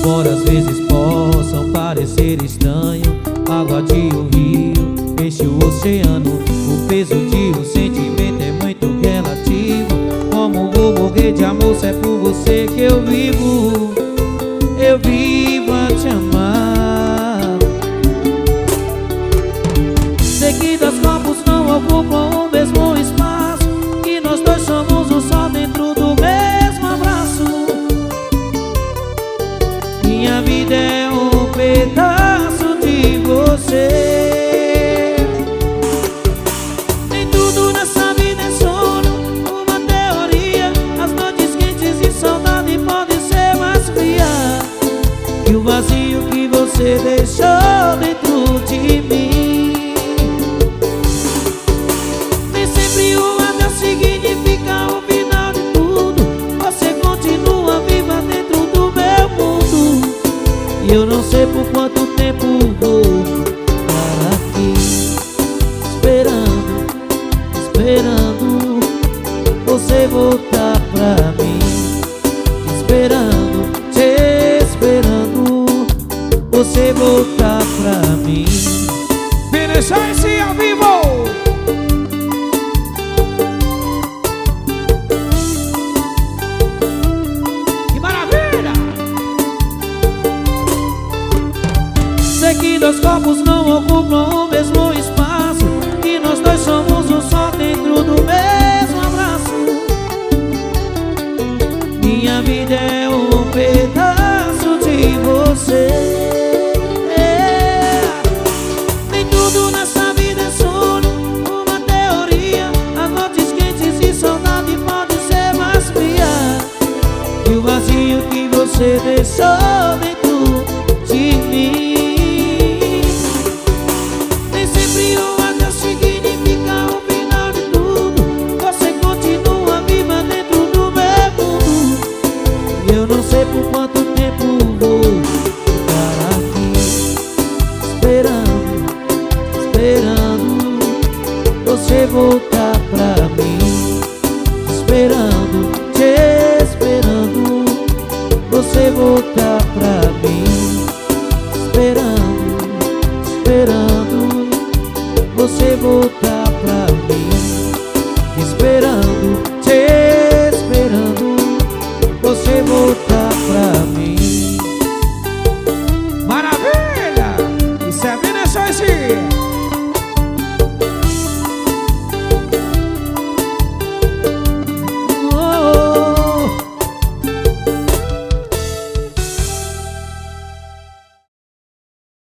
Embora às vezes possam parecer estranho, água de um rio enche o oceano. O peso de um sentimento é muito relativo. Como vou morrer de amor se é por você que eu vivo? Eu vivo a te amar. Sei que dois corpos não ocupam o mesmo espaço, que nós dois somos um só dentro do mesmo abraço. Minha vida é um pedaço de você. Nem tudo nessa vida é sono, uma teoria. As noites quentes de saudade podem ser mais frias que o vazio que você deixou dentro de mim. Nem sempre o adeus significa o final de tudo. Você continua viva dentro do meu mundo, e eu não sei por quanto tempo vou estar aqui esperando, esperando você voltar pra mim. Esperando, te esperando você voltar pra mim. Beneficência ao vivo. Que maravilha! Sei que dois corpos não ocupam o mesmo espaço, que nós dois somos um só dentro do mesmo abraço. Minha vida é um pedaço de você. Nem tudo nessa vida é sono, uma teoria. As noites quentes de saudade podem ser mais frias que o vazio que você deixou dentro de mim. Nem sempre o adeus significa o final de tudo. Você continua viva dentro do meu mundo, e eu não sei por quanto tempo vou ficar aqui esperando, esperando você voltar pra mim. Esperando, te esperando você voltar